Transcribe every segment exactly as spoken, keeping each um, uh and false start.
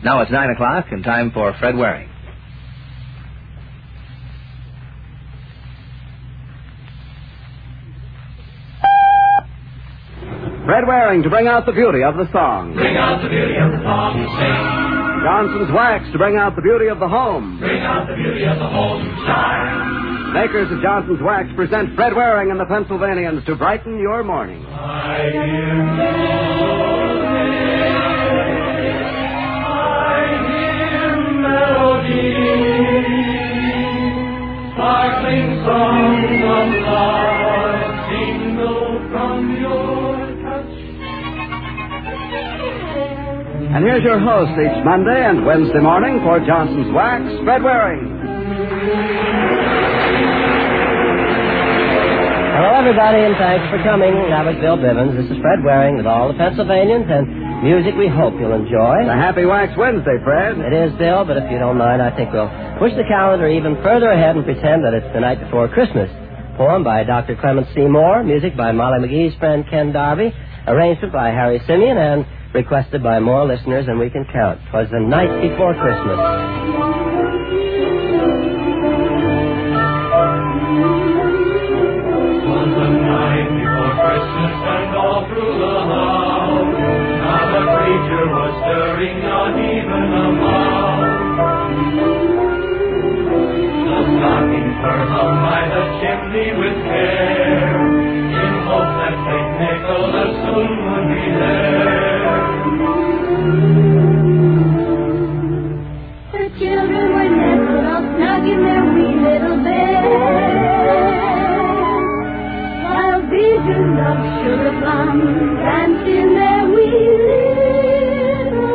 Now it's nine o'clock and time for Fred Waring. Fred Waring to bring out the beauty of the song. Bring out the beauty of the song, sing. Johnson's Wax to bring out the beauty of the home. Bring out the beauty of the home, shine. Makers of Johnson's Wax present Fred Waring and the Pennsylvanians to brighten your morning. I hear melody, sparkling songs of love, single from your touch. And here's your host each Monday and Wednesday morning for Johnson's Wax, Fred Waring. Hello, everybody, and thanks for coming. That was Bill Bivens. This is Fred Waring with all the Pennsylvanians and music we hope you'll enjoy. It's a happy Wax Wednesday, Fred. It is, Bill, but if you don't mind, I think we'll push the calendar even further ahead and pretend that it's the night before Christmas. Poem by Doctor Clement C. Moore, music by Molly McGee's friend Ken Darby, arrangement by Harry Simeon, and requested by more listeners than we can count. 'Twas the night before Christmas. And all through the house, not a creature was stirring, not even a mouse. The stockings were hung by the chimney with care, in hope that Saint Nicholas soon would be there. The children were nestled all snug in their wee little beds, while visions of sugar plums danced in their wee little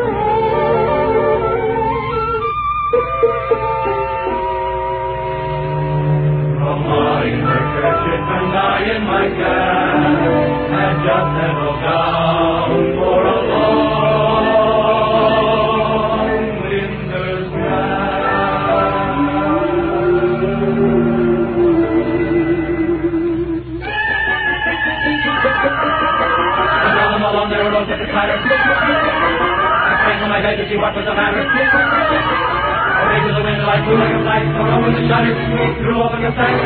heads. Mama in her kerchief and I in my cap had just settled down for a long winter's nap. Down along the road with the clatter, I sprang on my bed to see what was the matter. Away to the window I flew like a flight, tore open the shutters, threw open the sack.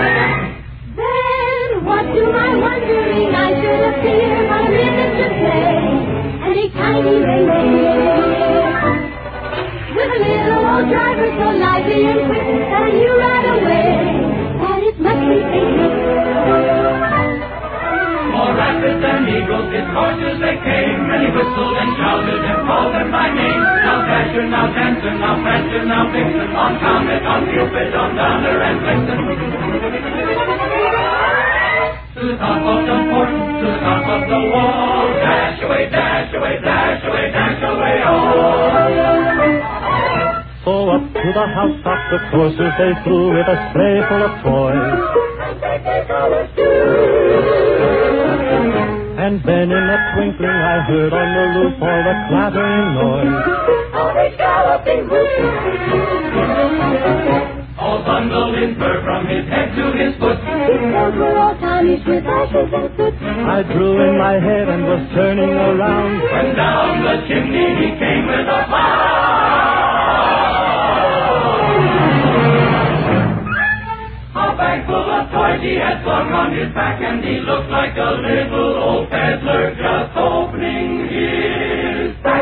Then what to my wondering I should appear my miniature play, and a tiny reindeer with a little old driver so lively and quick that I knew right away that it must be Saint. More rapid than eagles, his horses they came, and he whistled and shouted and called them by name. Now Dasher, now Dancer, now Prancer, now Vixen, on Comet, on Cupid, on Downer and Blitzen. To the top of the fort, to the top of the wall, dash away, dash away, dash away, dash away, all. So up to the house top the coursers they flew with a sleigh full of toys. And then in a twinkling I heard on the roof all the clattering noise. All they galloping all bundled in fur from his head to his foot. His clothes were all tarnished with ashes and soot. I drew in my head and was turning around when down the chimney he came with a a bag full of toys he had slung on his back, and he looked like a little old peddler just opening his sack.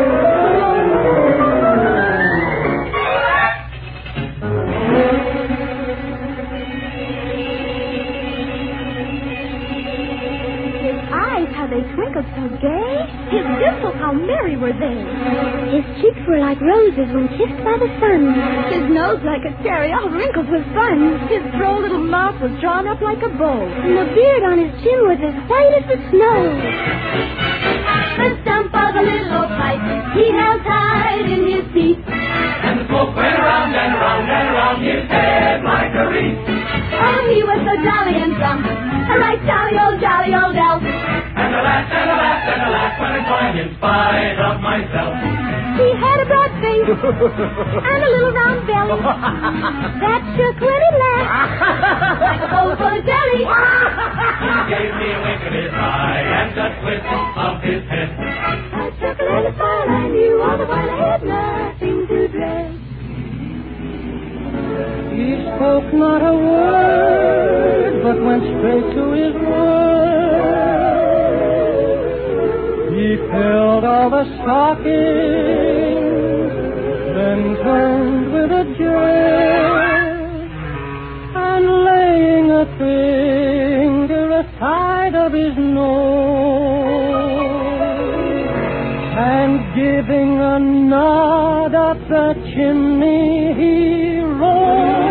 His eyes, how they twinkled so gay. His dimples, how merry were they. His cheeks were like roses when kissed by the sun. His nose like a cherry, all wrinkled with fun. His droll little mouth was drawn up like a bow, and the beard on his chin was as white as the snow. The stump of a little old pipe he held tight in his teeth, and the smoke went around and around and around his head like a wreath. Oh, he was so jolly and drunk, a right jolly old jolly old elf. And I laughed and I laughed and I laughed when I joined in spite of myself. He had a broad face and a little round belly that shook when he laughed like a bowl full of jelly. He gave me a wink of his eye and a twist of his head. I took a little smile, I knew all the while I had nothing. He spoke not a word, but went straight to his work. He filled all the stockings, then turned with a jerk, and laying a finger aside of his nose, and giving a nod up the chimney, he rolled.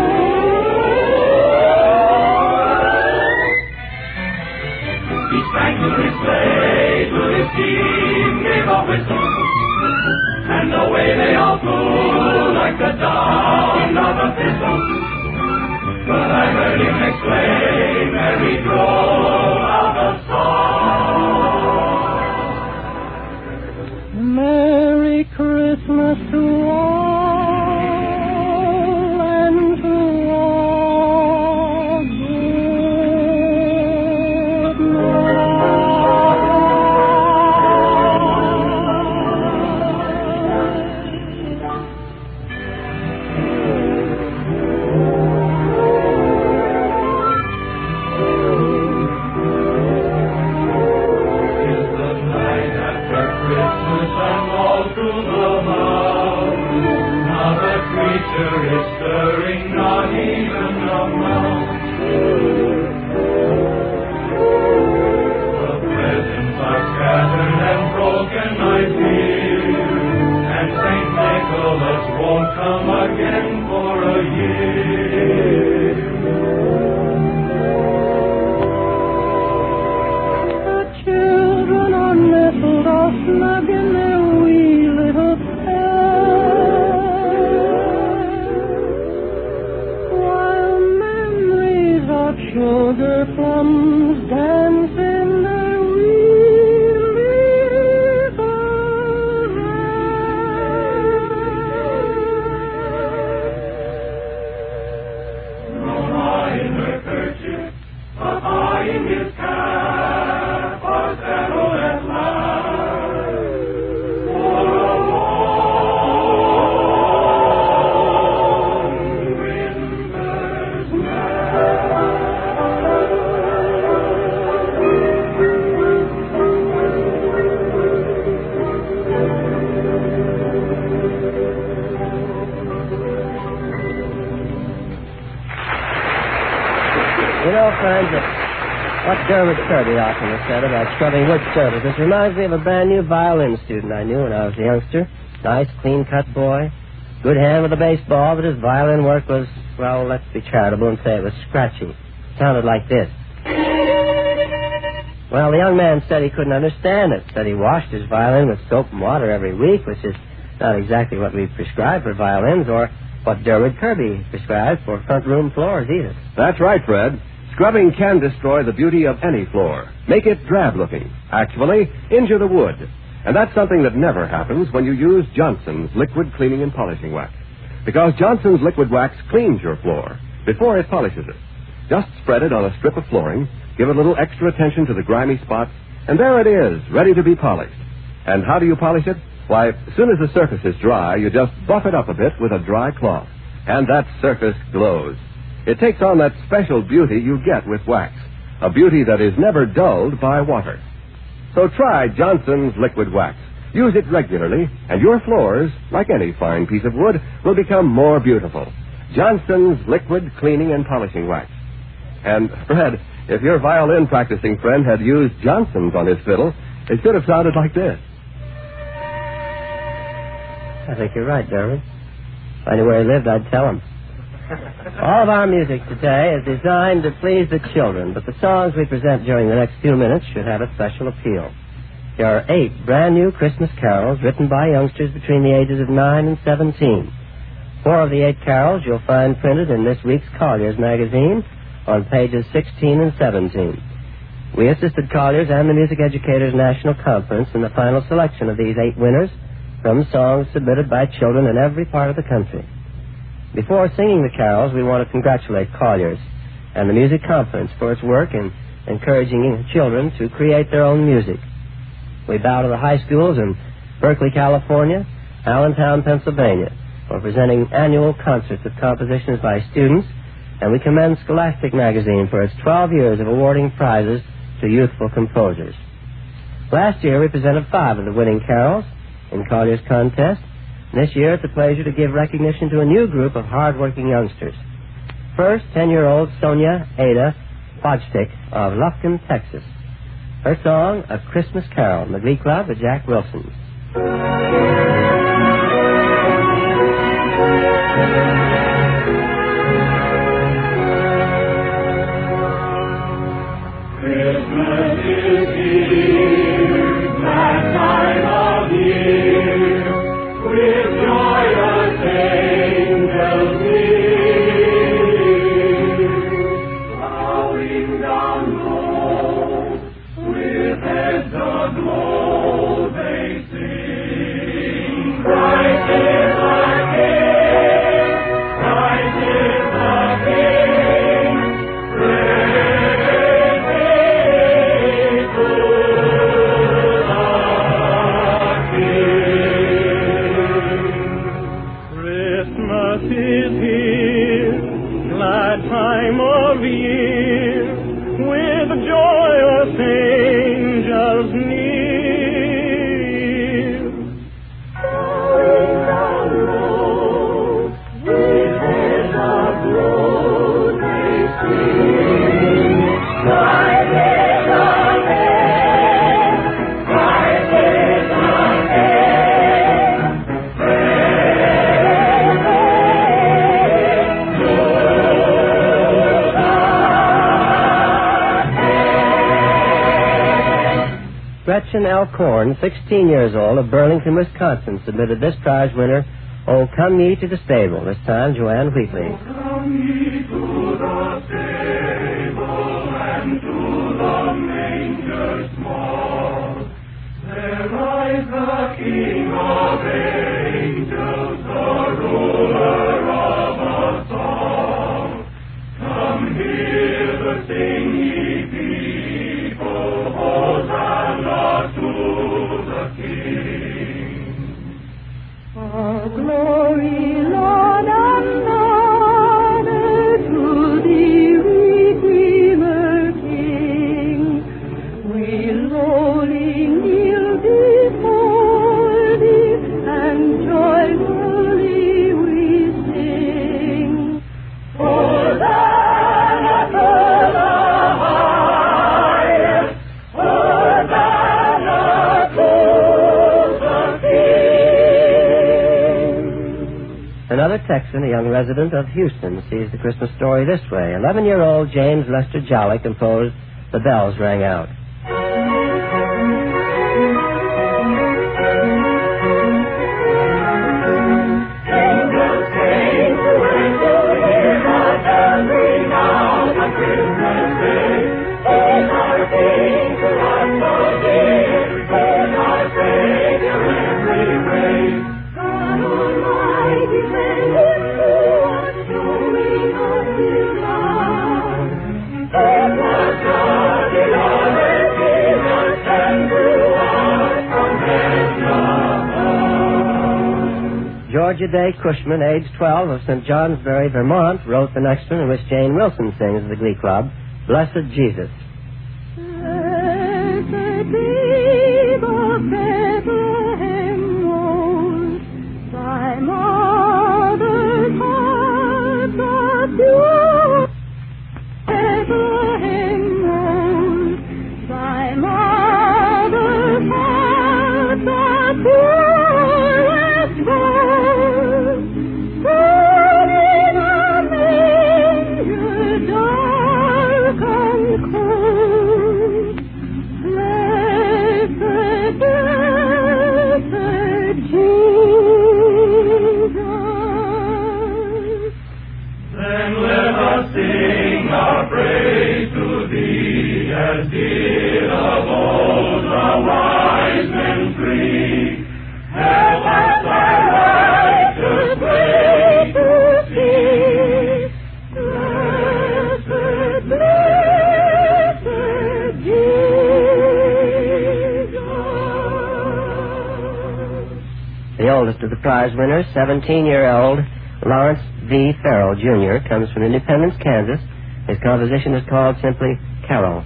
He sprang to his sleigh, to his team, gave a whistle, and away they all flew like the down of a thistle. But I heard him exclaim as he drove out the song. Merry Christmas to all, and to all good Is stirring, not even a mouse. The presents are scattered and broken, I fear, and Saint Nicholas won't come again for a year. The children are nestled all snug in their wee little beds, sugar plums dance in their wee little heads. Mama in her kerchief, Papa in his cap, are settled at last for a long winter's nap. You know, friends, that what Dermot Kirby often has said about scrubbing wood surfaces reminds me of a brand new violin student I knew when I was a youngster. Nice, clean-cut boy. Good hand with a baseball, but his violin work was, well, let's be charitable and say it was scratchy. Sounded like this. Well, the young man said he couldn't understand it. Said he washed his violin with soap and water every week, which is not exactly what we prescribe for violins or what Dermot Kirby prescribes for front room floors either. That's right, Fred. Scrubbing can destroy the beauty of any floor. Make it drab-looking. Actually, injure the wood. And that's something that never happens when you use Johnson's liquid cleaning and polishing wax. Because Johnson's liquid wax cleans your floor before it polishes it. Just spread it on a strip of flooring, give a little extra attention to the grimy spots, and there it is, ready to be polished. And how do you polish it? Why, as soon as the surface is dry, you just buff it up a bit with a dry cloth. And that surface glows. It takes on that special beauty you get with wax, a beauty that is never dulled by water. So try Johnson's liquid wax. Use it regularly, and your floors, like any fine piece of wood, will become more beautiful. Johnson's liquid cleaning and polishing wax. And, Fred, if your violin practicing friend had used Johnson's on his fiddle, it should have sounded like this. I think you're right, Dermot. If I knew where he lived, I'd tell him. All of our music today is designed to please the children, but the songs we present during the next few minutes should have a special appeal. There are eight brand new Christmas carols written by youngsters between the ages of nine and seventeen. Four of the eight carols you'll find printed in this week's Collier's magazine on pages sixteen and seventeen. We assisted Collier's and the Music Educators National Conference in the final selection of these eight winners from songs submitted by children in every part of the country. Before singing the carols, we want to congratulate Collier's and the Music Conference for its work in encouraging children to create their own music. We bow to the high schools in Berkeley, California, Allentown, Pennsylvania, for presenting annual concerts of compositions by students, and we commend Scholastic Magazine for its twelve years of awarding prizes to youthful composers. Last year, we presented five of the winning carols in Collier's contest. And this year, it's a pleasure to give recognition to a new group of hard-working youngsters. First, ten-year-old Sonia Ada Fodstick of Lufkin, Texas. Her song, A Christmas Carol, in the Glee Club with Jack Wilson. Christmas is here, that time of year, with joyous angels near, bowing down low, with heads aglow, they sing, Christ is our King, Christ is our King, praise be to the King. Christmas is here, glad time of year, with joyous angels near. Bowing down low, with heads aglow, they sing, Christ is our King, Christ is our King, praise be to Gretchen Alcorn, sixteen years old, of Burlington, Wisconsin, submitted this prize winner, Oh, Come Ye to the Stable, this time Joanne Wheatley. Come ye to the stable and to the manger small. There lies the King of angels, the ruler of us all. Come hither, sing ye people, Hosanna to the King. All glory, Lord, and honor to thee, Redeemer King. We lowly kneel before thee, and joyfully we sing. Hosanna to the highest, Hosanna to the King. Another Texan, a young resident of Houston, sees the Christmas story this way. eleven-year-old James Lester Jolly composed The Bells Rang Out. Angels came to angel hear the bells ring out on Christmas Day. Is our King to us so dear, is our Savior every praise. God Almighty sent him to us, showing us his love. It was God, the Lord Jesus, sent to us from heaven above. Georgia Day Cushman, age twelve, of Saint Johnsbury, Vermont, wrote the next one, in which Jane Wilson sings at the Glee Club, Blessed Jesus. Blessed be the Bethlehem road, thy mother's heart of pure. Bethlehem road, thy mother's heart of purest gold. Born in a manger dark and cold, blessed oldest of the prize winners, seventeen-year-old Lawrence V. Farrell, Junior, comes from Independence, Kansas. His composition is called simply Carol.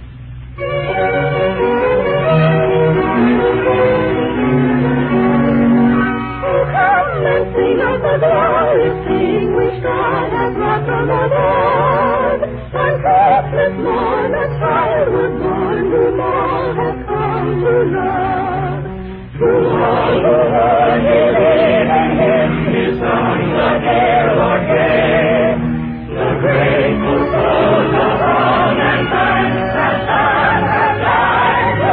Sing of the glorious thing which God has wrought from above. On Christmas morn a child was born whom all have come to love. Through all the world he lived and him his song the carol or gay. The grateful souls of all mankind have done have died to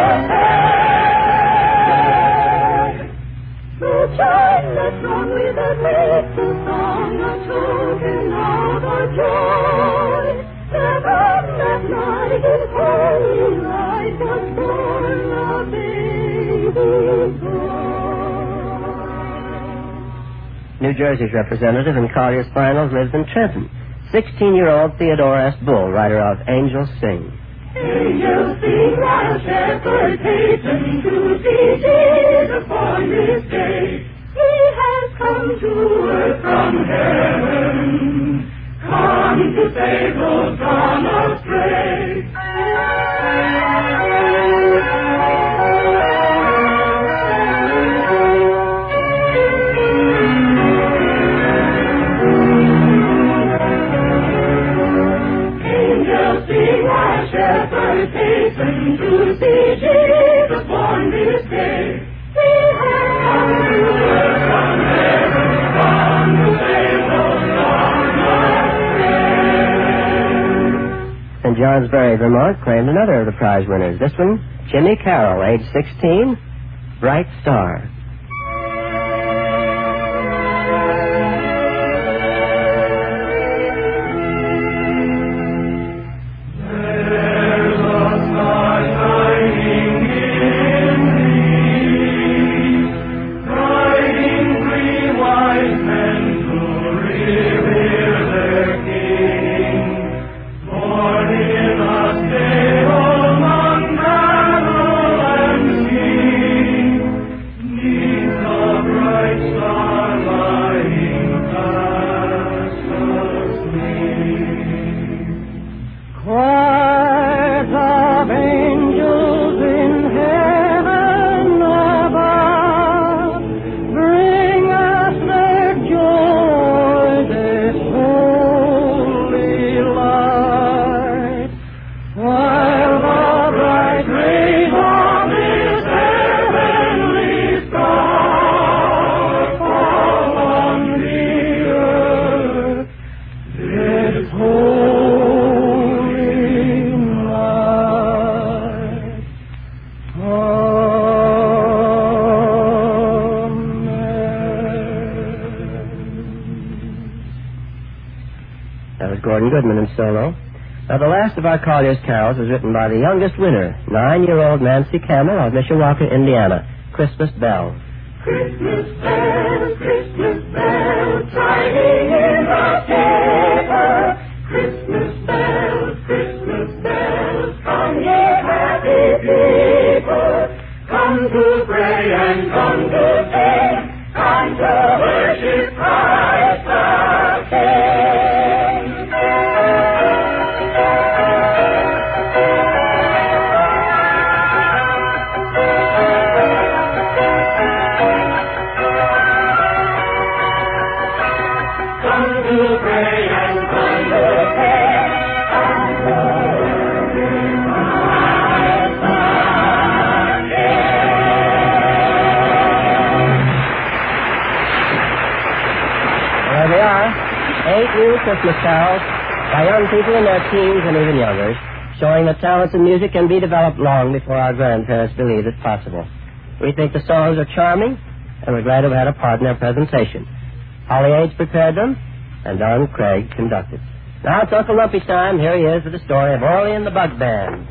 pay. The child that's rung with a grateful song, a token of our joy. The God that not his holy life was born a baby boy. New Jersey's representative in Collier's finals lives in Trenton. sixteen-year-old Theodore S. Bull, writer of Angels Sing. Angels sing while shepherds hasten to see Jesus born this day. He has come to earth from heaven, come to save those gone astray. Angels sing while shepherds hasten to see Jesus born this day. He has come to earth from heaven, come to save those gone astray. Saint Johnsbury, Vermont, claimed another of the prize winners. This one, Jimmy Carroll, age sixteen, Bright Star. Goodman in solo. Now, the last of our Collier's carols was written by the youngest winner, nine-year-old Nancy Campbell of Mishawaka, Indiana, Christmas Bells. Christmas bells, Christmas bells, chiming in the paper. Christmas bells, Christmas bells, come ye happy people. Come to pray and come to sing, come to worship Christ the King. Eight new Christmas carols by young people in their teens and even younger, showing that talents in music can be developed long before our grandparents believed it possible. We think the songs are charming, and we're glad to have had a part in their presentation. Holly Aids prepared them, and Don Craig conducted. Now it's Uncle Lumpy's time. Here he is with the story of Orly and the Bug Band.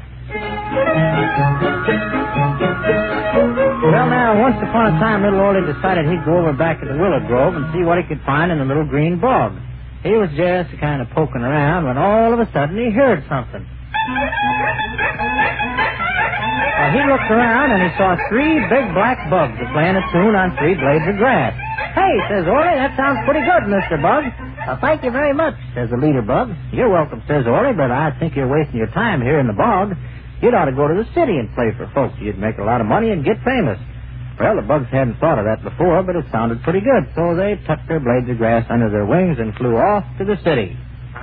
Well, now, once upon a time, little Orly decided he'd go over back to the willow grove and see what he could find in the little green bog. He was just kind of poking around when all of a sudden he heard something. Well, he looked around and he saw three big black bugs playing a tune on three blades of grass. Hey, says Orley, that sounds pretty good, Mister Bug. Uh, thank you very much, says the leader bug. You're welcome, says Orley, but I think you're wasting your time here in the bog. You'd ought to go to the city and play for folks. You'd make a lot of money and get famous. Well, the bugs hadn't thought of that before, but it sounded pretty good, so they tucked their blades of grass under their wings and flew off to the city.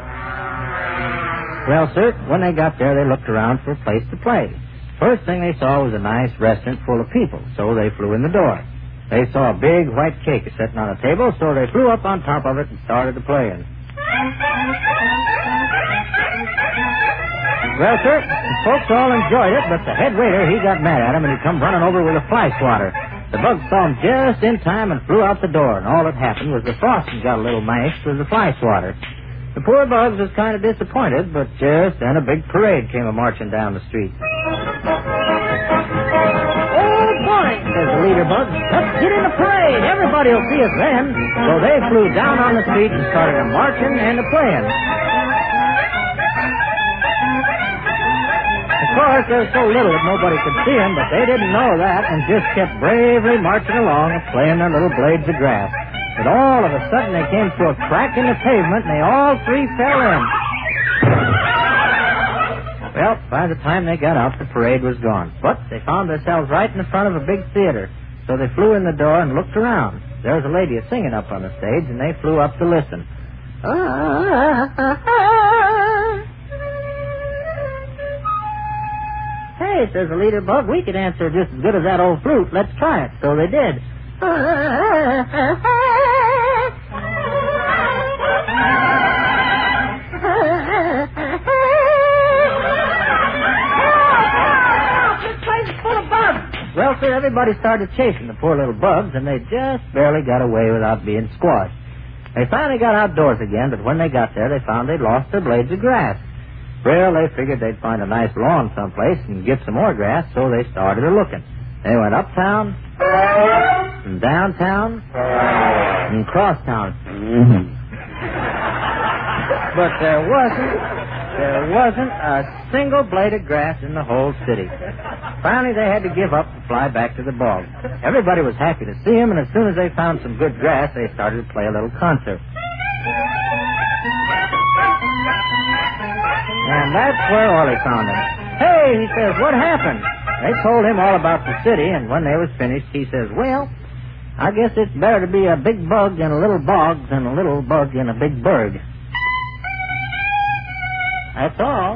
Well, sir, when they got there, they looked around for a place to play. First thing they saw was a nice restaurant full of people, so they flew in the door. They saw a big white cake sitting on a table, so they flew up on top of it and started to play. Well, sir, the folks all enjoyed it, but the head waiter, he got mad at him, and he come running over with a fly swatter. The bugs saw him just in time and flew out the door, and all that happened was the frosting got a little mashed with the fly swatter. The poor bugs was kind of disappointed, but just then a big parade came a-marching down the street. Oh, boy, says the leader bug. Let's get in the parade. Everybody will see us then. So they flew down on the street and started a-marching and a-playing. Of course, there was so little that nobody could see them, but they didn't know that and just kept bravely marching along and playing their little blades of grass. But all of a sudden, they came to a crack in the pavement, and they all three fell in. Well, by the time they got out, the parade was gone. But they found themselves right in the front of a big theater. So they flew in the door and looked around. There was a lady singing up on the stage, and they flew up to listen. Hey, says the leader bug, we can answer just as good as that old flute. Let's try it. So they did. Well, sir, everybody started chasing the poor little bugs, and they just barely got away without being squashed. They finally got outdoors again, but when they got there, they found they'd lost their blades of grass. Well, they figured they'd find a nice lawn someplace and get some more grass, so they started a-looking. They went uptown, and downtown, and crosstown. But there wasn't, there wasn't a single blade of grass in the whole city. Finally, they had to give up and fly back to the bog. Everybody was happy to see them, and as soon as they found some good grass, they started to play a little concert. And that's where Orley found him. Hey, he says, what happened? They told him all about the city, and when they was finished, he says, well, I guess it's better to be a big bug in a little bog than a little bug in a big bird. That's all.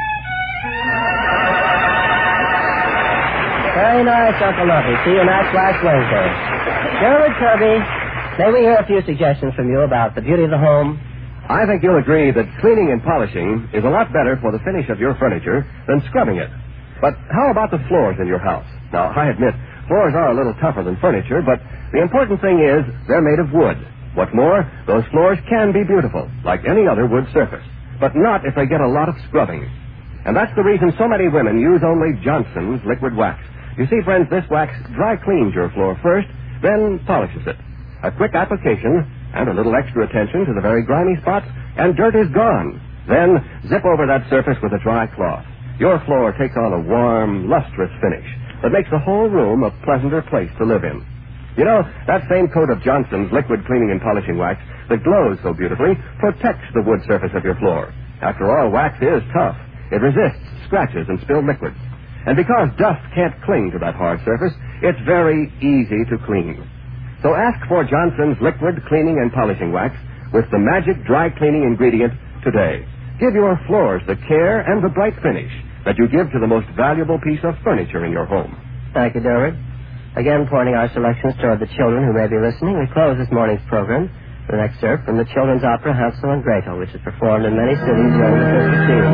Very nice, Uncle Nuffy. See you next last Wednesday. Gerald Kirby, may we hear a few suggestions from you about the beauty of the home? I think you'll agree that cleaning and polishing is a lot better for the finish of your furniture than scrubbing it. But how about the floors in your house? Now, I admit, floors are a little tougher than furniture, but the important thing is they're made of wood. What's more, those floors can be beautiful, like any other wood surface, but not if they get a lot of scrubbing. And that's the reason so many women use only Johnson's liquid wax. You see, friends, this wax dry cleans your floor first, then polishes it. A quick application and a little extra attention to the very grimy spots, and dirt is gone. Then zip over that surface with a dry cloth. Your floor takes on a warm, lustrous finish that makes the whole room a pleasanter place to live in. You know, that same coat of Johnson's liquid cleaning and polishing wax that glows so beautifully protects the wood surface of your floor. After all, wax is tough. It resists scratches and spilled liquids. And because dust can't cling to that hard surface, it's very easy to clean. So ask for Johnson's liquid cleaning and polishing wax with the magic dry cleaning ingredient today. Give your floors the care and the bright finish that you give to the most valuable piece of furniture in your home. Thank you, Derwin. Again, pointing our selections toward the children who may be listening, we close this morning's program with an excerpt from the children's opera Hansel and Gretel, which is performed in many cities during the Christmas season.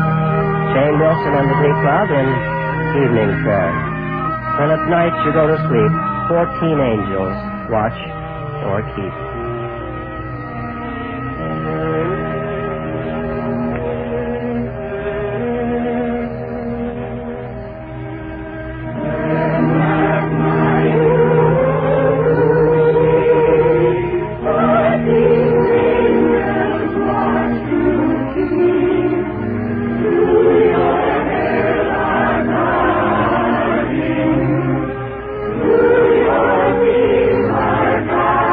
Shane Wilson and the Glee Club in Evening Prayer. When at night you go to sleep, fourteen angels watch or keep. Our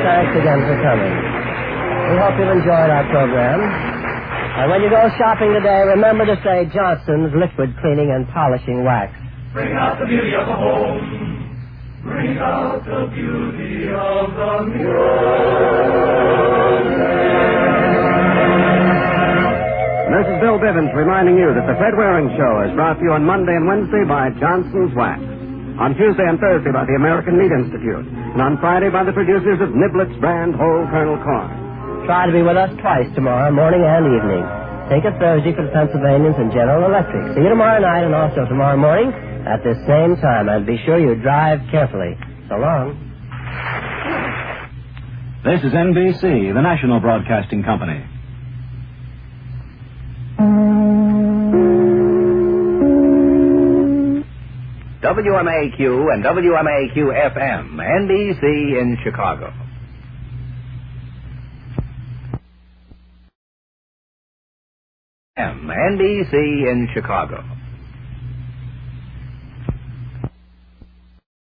thanks again for coming. We hope you've enjoyed our program. And when you go shopping today, remember to say Johnson's Liquid Cleaning and Polishing Wax. Bring out the beauty of the home. Bring out the beauty of the music. This is Bill Bivens reminding you that the Fred Waring Show is brought to you on Monday and Wednesday by Johnson's Wax, on Tuesday and Thursday by the American Meat Institute, and on Friday by the producers of Niblett's brand whole kernel corn. Try to be with us twice tomorrow, morning and evening. Take it Thursday for the Pennsylvanians and General Electric. See you tomorrow night and also tomorrow morning at this same time. And be sure you drive carefully. So long. This is N B C, the national broadcasting company. W M A Q and W M A Q F M, N B C in Chicago. N B C in Chicago.